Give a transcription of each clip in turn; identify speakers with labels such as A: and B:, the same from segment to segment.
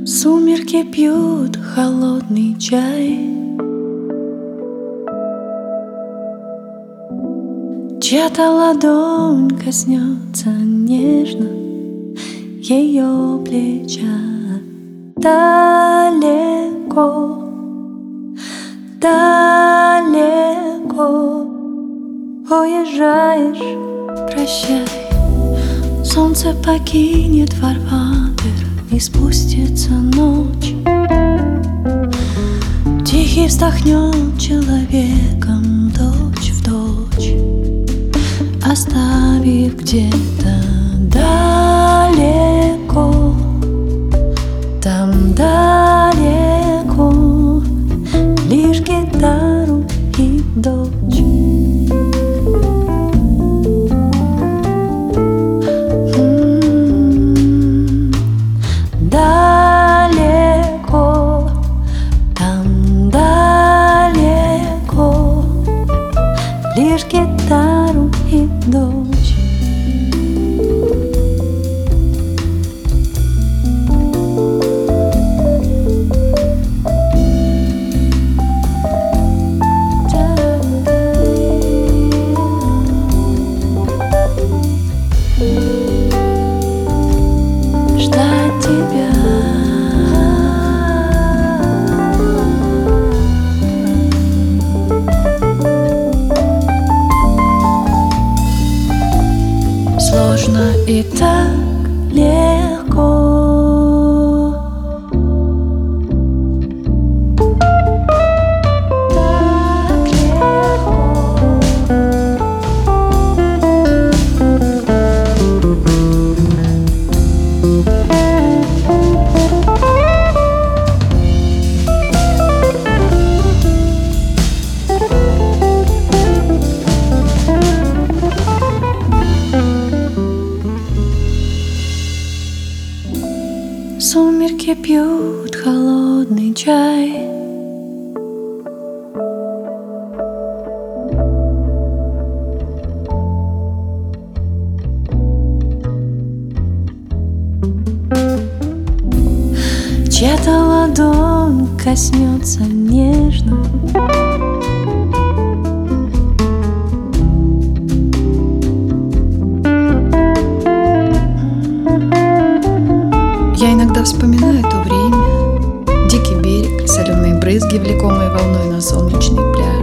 A: Сумерки пьют холодный чай, чья-то ладонь коснется нежно ее плеча. Далеко, далеко уезжаешь, прощай. Солнце покинет фарватер, и спустится ночь. Тихий вздохнет человеком точь в точь, оставив где-то далеко, там далеко лишь гитару и дочь. Далеко, там далеко лишь гитару и дочь. Ждать тебя, сложно и так легко. Так легко. Сумерки пьют холодный чай, чья-то ладонь коснется нежно.
B: Я иногда вспоминаю то время, дикий берег, соленые брызги, влекомые волной на солнечный пляж.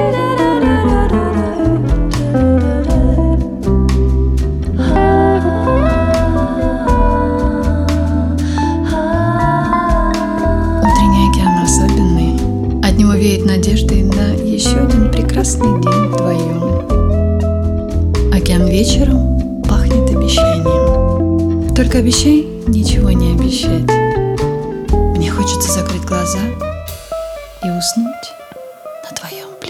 B: Утренний океан особенный, от него веет надеждой на еще один прекрасный день вдвоем. Океан вечером пахнет обещанием. Только обещай ничего не обещать. Мне хочется закрыть глаза и уснуть на твоем